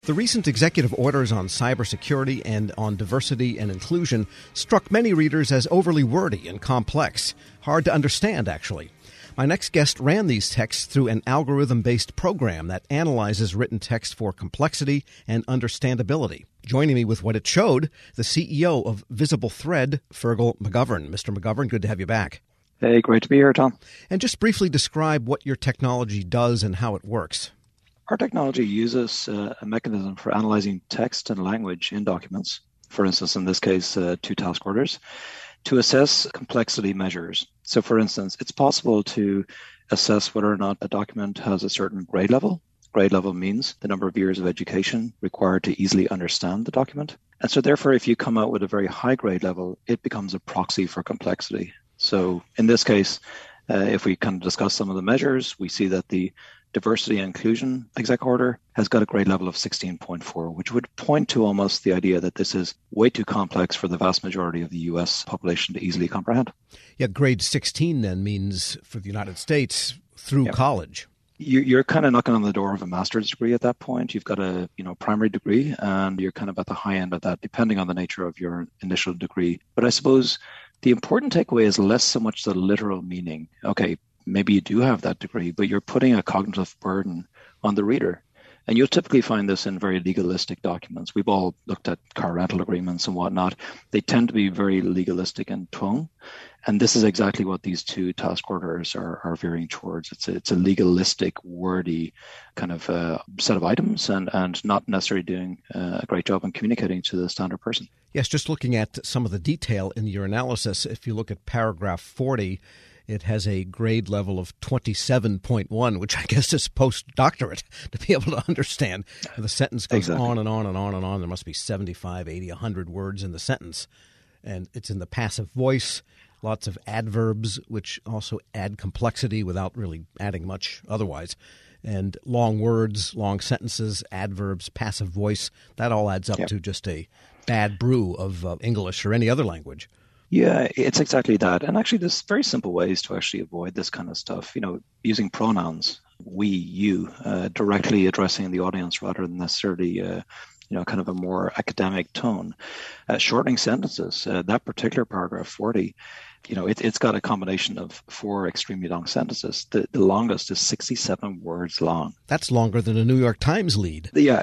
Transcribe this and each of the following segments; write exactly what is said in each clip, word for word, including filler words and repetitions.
The recent executive orders on cybersecurity and on diversity and inclusion struck many readers as overly wordy and complex. Hard to understand, actually. My next guest ran these texts through an algorithm-based program that analyzes written text for complexity and understandability. Joining me with what it showed, the C E O of Visible Thread, Fergal McGovern. Mister McGovern, good to have you back. Hey, great to be here, Tom. And just briefly describe what your technology does and how it works. Our technology uses uh, a mechanism for analyzing text and language in documents, for instance, in this case, uh, two task orders, to assess complexity measures. So, for instance, it's possible to assess whether or not a document has a certain grade level. Grade level means the number of years of education required to easily understand the document. And so, therefore, if you come out with a very high grade level, it becomes a proxy for complexity. So, in this case, uh, if we kind of discuss some of the measures, we see that the diversity and inclusion exec order has got a grade level of sixteen point four, which would point to almost the idea that this is way too complex for the vast majority of the U S population to easily comprehend. Yeah, grade sixteen then means for the United States through yeah. college. You're kind of knocking on the door of a master's degree at that point. You've got a you know primary degree, and you're kind of at the high end of that, depending on the nature of your initial degree. But I suppose the important takeaway is less so much the literal meaning. Okay, maybe you do have that degree, but you're putting a cognitive burden on the reader. And you'll typically find this in very legalistic documents. We've all looked at car rental agreements and whatnot. They tend to be very legalistic in tone. And this is exactly what these two task orders are, are veering towards. It's a, it's a legalistic, wordy kind of uh, set of items and, and not necessarily doing uh, a great job in communicating to the standard person. Yes, just looking at some of the detail in your analysis, if you look at paragraph forty, it has a grade level of twenty-seven point one, which I guess is postdoctorate to be able to understand. The sentence goes exactly. on and on and on and on. There must be seventy-five, eighty, one hundred words in the sentence. And it's in the passive voice, lots of adverbs, which also add complexity without really adding much otherwise. And long words, long sentences, adverbs, passive voice, that all adds up yep. to just a bad brew of uh, English or any other language. Yeah, it's exactly that. And actually, there's very simple ways to actually avoid this kind of stuff. You know, using pronouns, we, you, uh, directly addressing the audience rather than necessarily, uh, you know, kind of a more academic tone. Uh, shortening sentences, uh, that particular paragraph forty, you know, it, it's got a combination of four extremely long sentences. The, the longest is sixty-seven words long. That's longer than a New York Times lead. Yeah.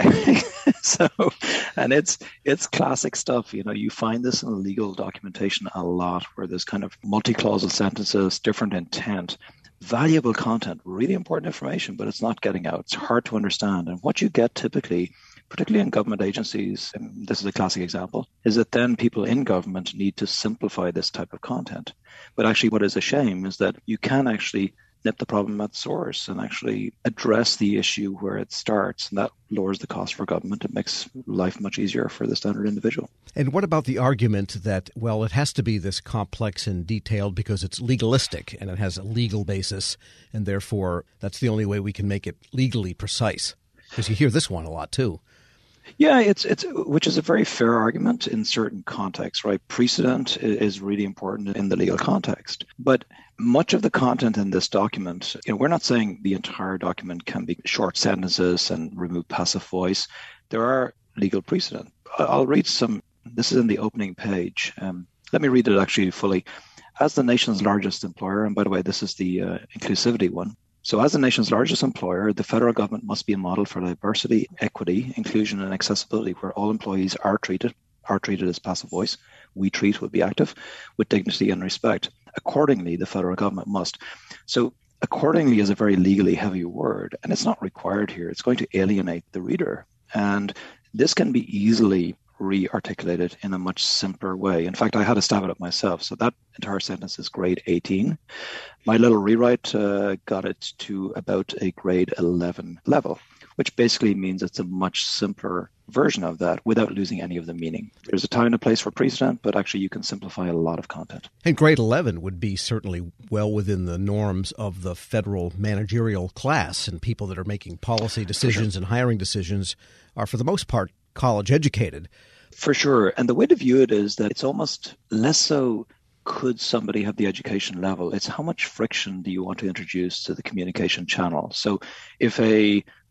So, and it's it's classic stuff. You know, you find this in legal documentation a lot, where there's kind of multi-clausal sentences, different intent, valuable content, really important information, but it's not getting out. It's hard to understand. And what you get typically, particularly in government agencies, and this is a classic example, is that then people in government need to simplify this type of content. But actually, what is a shame is that you can actually nip the problem at source and actually address the issue where it starts. And that lowers the cost for government. It makes life much easier for the standard individual. And what about the argument that, well, it has to be this complex and detailed because it's legalistic and it has a legal basis, and therefore that's the only way we can make it legally precise? Because you hear this one a lot too. Yeah, it's it's which is a very fair argument in certain contexts, right? Precedent is really important in the legal context. But much of the content in this document, you know, we're not saying the entire document can be short sentences and remove passive voice. There are legal precedent. I'll read some. This is in the opening page. Um, let me read it actually fully. As the nation's largest employer, and by the way, this is the uh, inclusivity one. So as the nation's largest employer, the federal government must be a model for diversity, equity, inclusion, and accessibility, where all employees are treated, are treated as passive voice. We treat would be active, with dignity and respect. Accordingly, the federal government must. So accordingly is a very legally heavy word, and it's not required here. It's going to alienate the reader. And this can be easily re-articulated in a much simpler way. In fact, I had a stab at it myself. So that entire sentence is grade eighteen. My little rewrite uh, got it to about a grade eleven level, which basically means it's a much simpler version of that without losing any of the meaning. There's a time and a place for precedent, but actually you can simplify a lot of content. And grade eleven would be certainly well within the norms of the federal managerial class, and people that are making policy decisions and hiring decisions are, for the most part, college educated. For sure. And the way to view it is that it's almost less so could somebody have the education level, it's how much friction do you want to introduce to the communication channel. So if a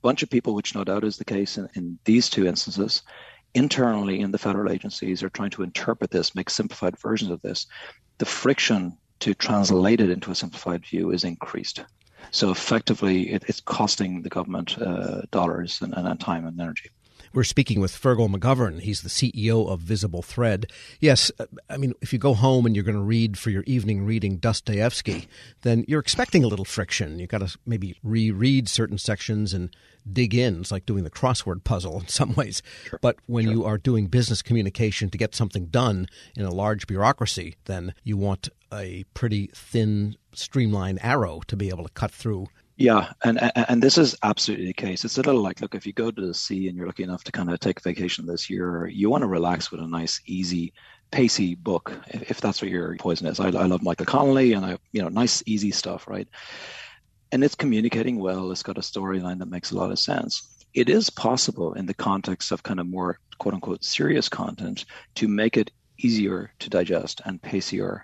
bunch of people, which no doubt is the case in, in these two instances, internally in the federal agencies are trying to interpret this, make simplified versions of this. The friction to translate it into a simplified view is increased. So effectively, it, it's costing the government uh, dollars and, and time and energy. We're speaking with Fergal McGovern. He's the C E O of Visible Thread. Yes, I mean, if you go home and you're going to read for your evening reading Dostoevsky, then you're expecting a little friction. You've got to maybe reread certain sections and dig in. It's like doing the crossword puzzle in some ways. Sure. But when sure. you are doing business communication to get something done in a large bureaucracy, then you want a pretty thin, streamlined arrow to be able to cut through. Yeah, and and this is absolutely the case. It's a little like, look, if you go to the sea and you're lucky enough to kind of take a vacation this year, you want to relax with a nice, easy, pacey book, if that's what your poison is. I, I love Michael Connelly, and I, you know, nice, easy stuff, right? And it's communicating well. It's got a storyline that makes a lot of sense. It is possible in the context of kind of more quote unquote serious content to make it easier to digest and pacier.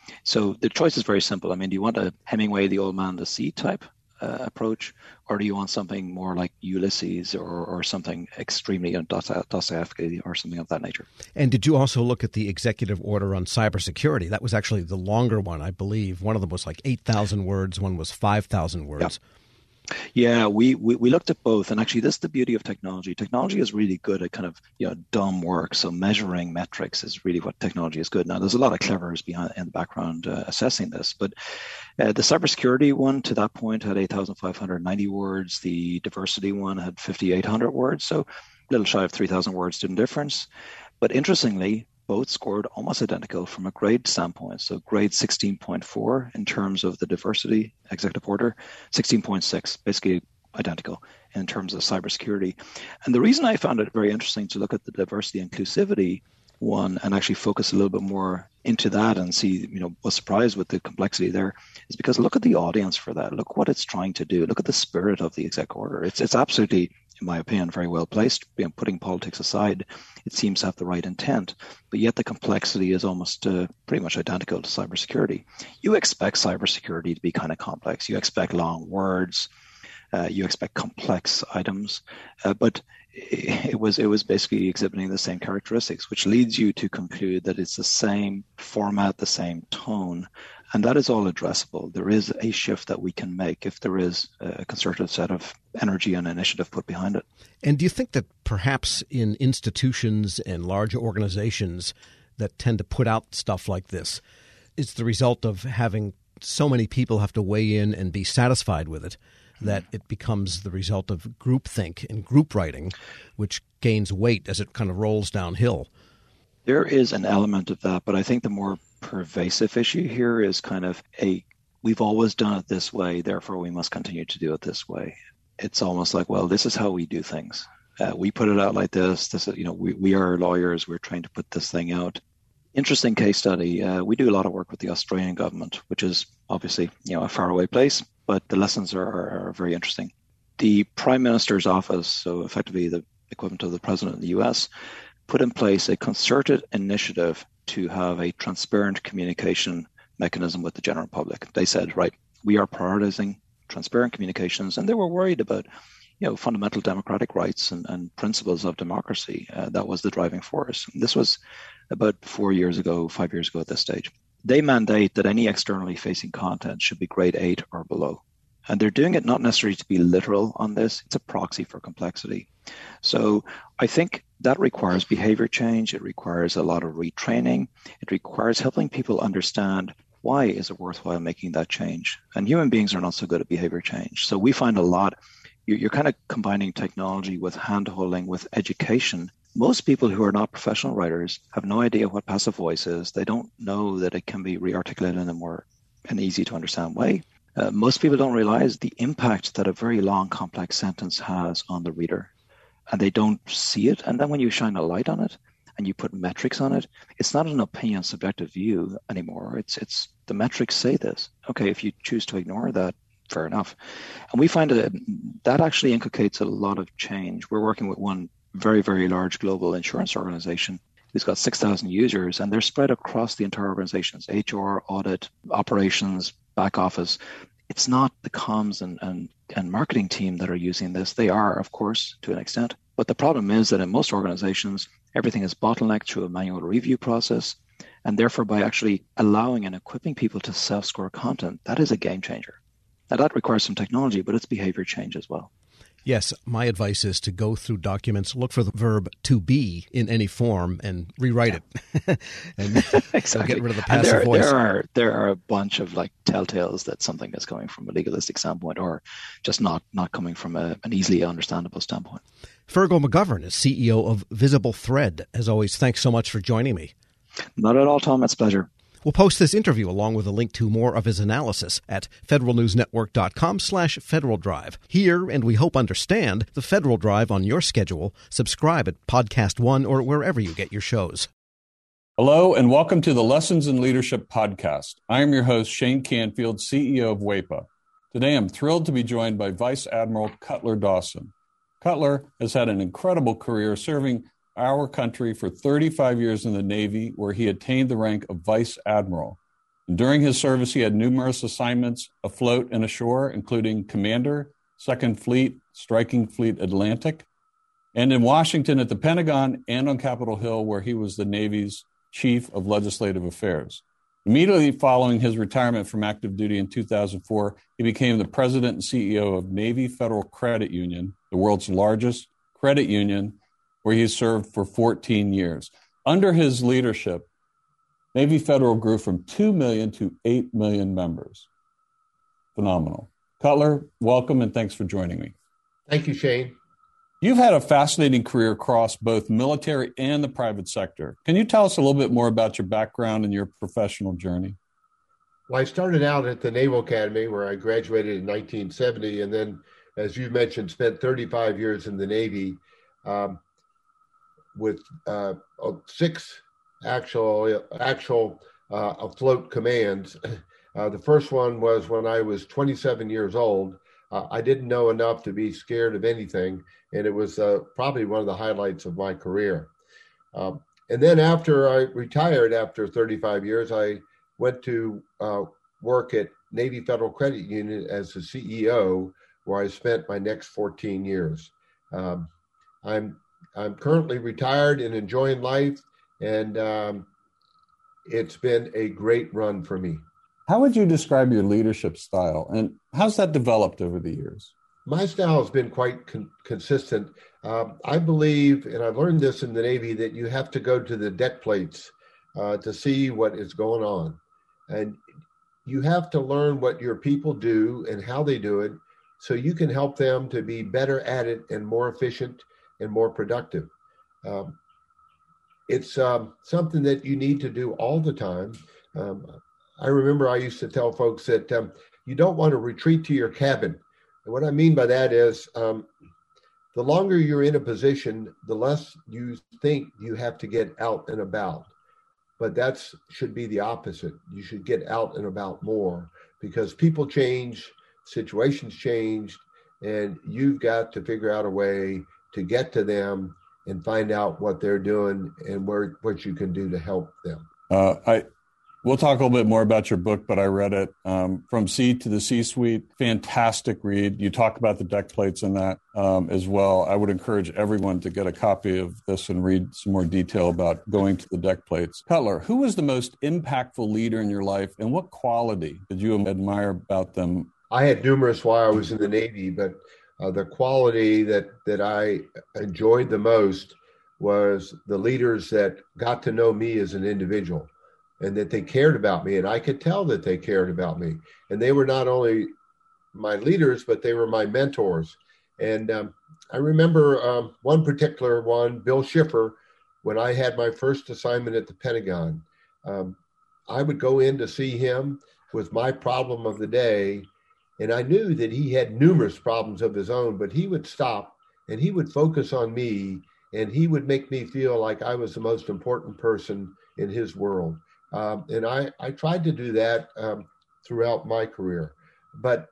So the choice is very simple. I mean, do you want a Hemingway, The Old Man and the Sea type Uh, approach, or do you want something more like Ulysses or, or something extremely, you know, Dostoevsky or something of that nature? And did you also look at the executive order on cybersecurity? That was actually the longer one, I believe. One of them was like eight thousand words, one was five thousand words. Yeah. Yeah, we, we we looked at both, and actually this is the beauty of technology. Technology is really good at kind of, you know, dumb work. So measuring metrics is really what technology is good. Now, there's a lot of clevers behind in the background uh, assessing this, but uh, the cybersecurity one to that point had eight thousand five hundred ninety words. The diversity one had five thousand eight hundred words, so a little shy of three thousand words, student difference. But interestingly, both scored almost identical from a grade standpoint. So grade sixteen point four in terms of the diversity executive order, sixteen point six, basically identical in terms of cybersecurity. And the reason I found it very interesting to look at the diversity inclusivity one and actually focus a little bit more into that and see, you know, was surprised with the complexity there is because look at the audience for that. Look what it's trying to do. Look at the spirit of the exec order. It's it's absolutely, in my opinion, very well placed. You know, putting politics aside, it seems to have the right intent, but yet the complexity is almost uh, pretty much identical to cybersecurity. You expect cybersecurity to be kind of complex. You expect long words. Uh, you expect complex items, uh, but it was it was basically exhibiting the same characteristics, which leads you to conclude that it's the same format, the same tone, and that is all addressable. There is a shift that we can make if there is a concerted set of energy and initiative put behind it. And do you think that perhaps in institutions and larger organizations that tend to put out stuff like this, it's the result of having so many people have to weigh in and be satisfied with it, that it becomes the result of groupthink and group writing, which gains weight as it kind of rolls downhill? There is an element of that, but I think the more pervasive issue here is kind of a, we've always done it this way, therefore we must continue to do it this way. It's almost like, well, this is how we do things. Uh, we put it out like this. This is, you know, we, we are lawyers. We're trying to put this thing out. Interesting case study. Uh, we do a lot of work with the Australian government, which is obviously, you know, a faraway place, but the lessons are, are very interesting. The Prime Minister's office, so effectively the equivalent of the President of the U S, put in place a concerted initiative to have a transparent communication mechanism with the general public. They said, right, we are prioritizing transparent communications, and they were worried about, you know, fundamental democratic rights and, and principles of democracy. Uh, that was the driving force. And this was about four years ago, five years ago at this stage. They mandate that any externally facing content should be grade eight or below. And they're doing it not necessarily to be literal on this. It's a proxy for complexity. So I think that requires behavior change. It requires a lot of retraining. It requires helping people understand why is it worthwhile making that change. And human beings are not so good at behavior change. So we find a lot, you're kind of combining technology with hand-holding, with education. Most people who are not professional writers have no idea what passive voice is. They don't know that it can be re-articulated in a more an easy to understand way. Uh, most people don't realize the impact that a very long, complex sentence has on the reader, and they don't see it. And then when you shine a light on it and you put metrics on it, it's not an opinion, subjective view anymore. It's it's the metrics say this. Okay, if you choose to ignore that, fair enough. And we find that that actually inculcates a lot of change. We're working with one very, very large global insurance organization who's got six thousand users, and they're spread across the entire organizations, H R, audit, operations, back office. it's not the comms and, and, and marketing team that are using this. They are, of course, to an extent. But the problem is that in most organizations, everything is bottlenecked through a manual review process. And therefore, by actually allowing and equipping people to self-score content, that is a game changer. Now, that requires some technology, but it's behavior change as well. Yes, my advice is to go through documents, look for the verb to be in any form, and rewrite yeah. it. and exactly. Get rid of the passive there, voice. There are there are a bunch of like telltales that something is coming from a legalistic standpoint, or just not not coming from a, an easily understandable standpoint. Fergal McGovern is C E O of Visible Thread. As always, thanks so much for joining me. Not at all, Tom. It's a pleasure. We'll post this interview along with a link to more of his analysis at federalnewsnetwork.com slash Federal Drive. Hear and we hope understand the Federal Drive on your schedule. Subscribe at Podcast One or wherever you get your shows. Hello and welcome to the Lessons in Leadership podcast. I am your host, Shane Canfield, C E O of WEPA. Today I'm thrilled to be joined by Vice Admiral Cutler Dawson. Cutler has had an incredible career serving our country for thirty-five years in the Navy, where he attained the rank of Vice Admiral. And during his service, he had numerous assignments afloat and ashore, including Commander, Second Fleet, Striking Fleet Atlantic, and in Washington at the Pentagon and on Capitol Hill, where he was the Navy's Chief of Legislative Affairs. Immediately following his retirement from active duty in two thousand four, he became the president and C E O of Navy Federal Credit Union, the world's largest credit union, where he served for fourteen years. Under his leadership, Navy Federal grew from two million to eight million members. Phenomenal. Cutler, welcome and thanks for joining me. Thank you, Shane. You've had a fascinating career across both military and the private sector. Can you tell us a little bit more about your background and your professional journey? Well, I started out at the Naval Academy, where I graduated in nineteen seventy, and then, as you mentioned, spent thirty-five years in the Navy. Um, with uh, six actual actual uh, afloat commands. Uh, the first one was when I was twenty-seven years old. Uh, I didn't know enough to be scared of anything, and it was uh, probably one of the highlights of my career. Um, and then after I retired, after thirty-five years, I went to uh, work at Navy Federal Credit Union as the C E O, where I spent my next fourteen years. Um, I'm I'm currently retired and enjoying life, and um, it's been a great run for me. How would you describe your leadership style, and how's that developed over the years? My style has been quite con- consistent. Um, I believe, and I've learned this in the Navy, that you have to go to the deck plates uh, to see what is going on. And you have to learn what your people do and how they do it, so you can help them to be better at it and more efficient and more productive. Um, it's um, something that you need to do all the time. Um, I remember I used to tell folks that um, you don't want to retreat to your cabin. And what I mean by that is um, the longer you're in a position, the less you think you have to get out and about. But that should be the opposite. You should get out and about more, because people change, situations change, and you've got to figure out a way to get to them and find out what they're doing and where, what you can do to help them. Uh, I We'll talk a little bit more about your book, but I read it, um, From Sea to the C-Suite. Fantastic read. You talk about the deck plates in that um, as well. I would encourage everyone to get a copy of this and read some more detail about going to the deck plates. Cutler, who was the most impactful leader in your life, and what quality did you admire about them? I had numerous while I was in the Navy, but uh, the quality that, that I enjoyed the most was the leaders that got to know me as an individual, and that they cared about me. And I could tell that they cared about me. And they were not only my leaders, but they were my mentors. And um, I remember um, one particular one, Bill Schiffer, when I had my first assignment at the Pentagon. Um, I would go in to see him with my problem of the day. And I knew that he had numerous problems of his own, but he would stop and he would focus on me, and he would make me feel like I was the most important person in his world. Um, and I, I tried to do that um, throughout my career. But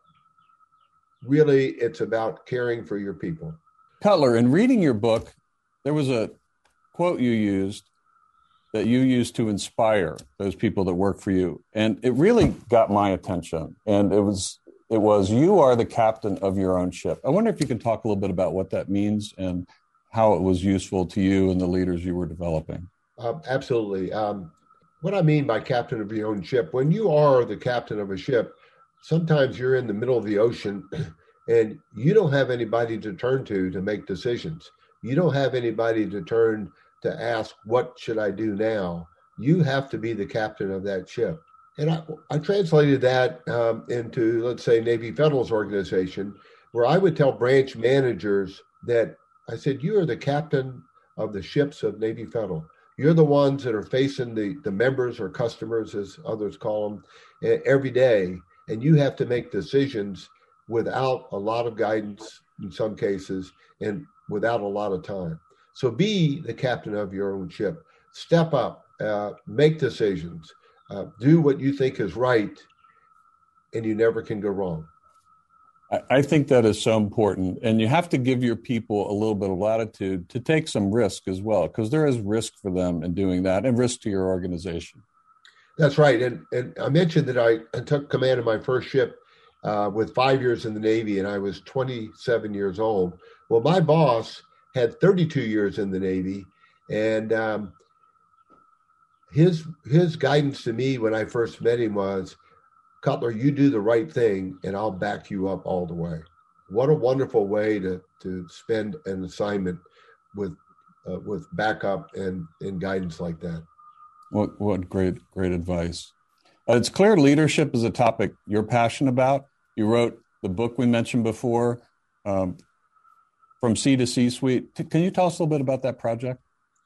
really, it's about caring for your people. Cutler, in reading your book, there was a quote you used that you used to inspire those people that work for you. And it really got my attention. And it was it was, you are the captain of your own ship. I wonder if you can talk a little bit about what that means and how it was useful to you and the leaders you were developing. Uh, absolutely. Um, what I mean by captain of your own ship, when you are the captain of a ship, sometimes you're in the middle of the ocean and you don't have anybody to turn to to make decisions. You don't have anybody to turn to ask, what should I do now? You have to be the captain of that ship. And I, I translated that um, into, let's say, Navy Federal's organization, where I would tell branch managers that I said, you are the captain of the ships of Navy Federal. You're the ones that are facing the, the members or customers, as others call them, every day. And you have to make decisions without a lot of guidance in some cases and without a lot of time. So be the captain of your own ship. Step up, uh, make decisions, uh, do what you think is right, and you never can go wrong. I think that is so important. And you have to give your people a little bit of latitude to take some risk as well, because there is risk for them in doing that and risk to your organization. That's right. And, and I mentioned that I, I took command of my first ship uh, with five years in the Navy, and I was twenty-seven years old. Well, my boss had thirty-two years in the Navy, and um, his his guidance to me when I first met him was, Cutler, you do the right thing, and I'll back you up all the way. What a wonderful way to to spend an assignment with uh, with backup and, and guidance like that. What what great great advice! Uh, it's clear leadership is a topic you're passionate about. You wrote the book we mentioned before, um, From Sea to C-Suite. T- can you tell us a little bit about that project?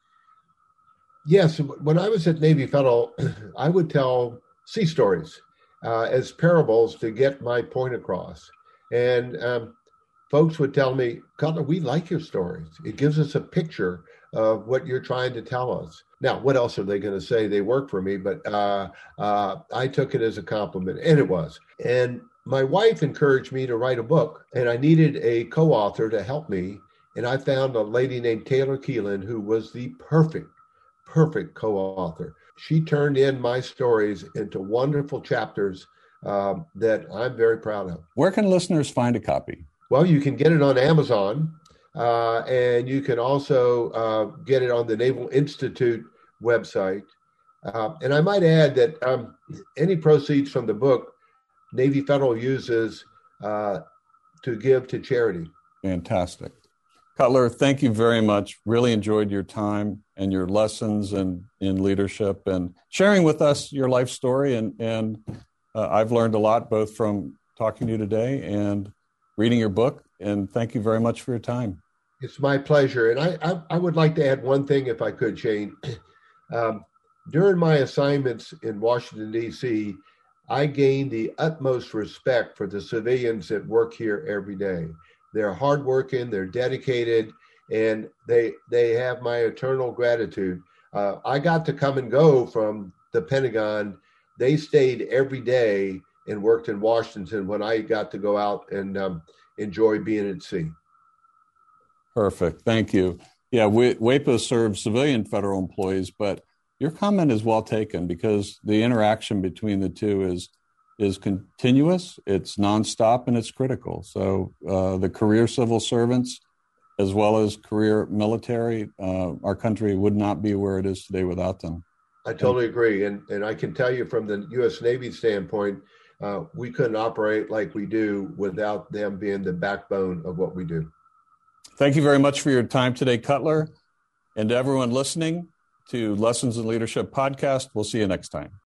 Yes, when I was at Navy Federal, I would tell sea stories. Uh, as parables to get my point across. And um, folks would tell me, Cutler, we like your stories. It gives us a picture of what you're trying to tell us. Now, what else are they going to say? They work for me, but uh, uh, I took it as a compliment, and it was. And my wife encouraged me to write a book, and I needed a co-author to help me. And I found a lady named Taylor Keelan, who was the perfect, perfect co-author. She turned in my stories into wonderful chapters uh, that I'm very proud of. Where can listeners find a copy? Well, you can get it on Amazon, uh, and you can also uh, get it on the Naval Institute website. Uh, and I might add that um, any proceeds from the book, Navy Federal uses uh, to give to charity. Fantastic. Cutler, thank you very much. Really enjoyed your time and your lessons and in leadership and sharing with us your life story. And, and uh, I've learned a lot, both from talking to you today and reading your book. And thank you very much for your time. It's my pleasure. And I, I, I would like to add one thing, if I could, Shane. Um, during my assignments in Washington, D C, I gained the utmost respect for the civilians that work here every day. They're hardworking, they're dedicated, and they they have my eternal gratitude. Uh, I got to come and go from the Pentagon. They stayed every day and worked in Washington when I got to go out and um, enjoy being at sea. Perfect. Thank you. Yeah, we, WEPA serves civilian federal employees, but your comment is well taken because the interaction between the two is is continuous, it's nonstop, and it's critical. So uh, the career civil servants, as well as career military, uh, our country would not be where it is today without them. I totally agree. And, and I can tell you from the U S Navy standpoint, uh, we couldn't operate like we do without them being the backbone of what we do. Thank you very much for your time today, Cutler. And to everyone listening to Lessons in Leadership podcast, we'll see you next time.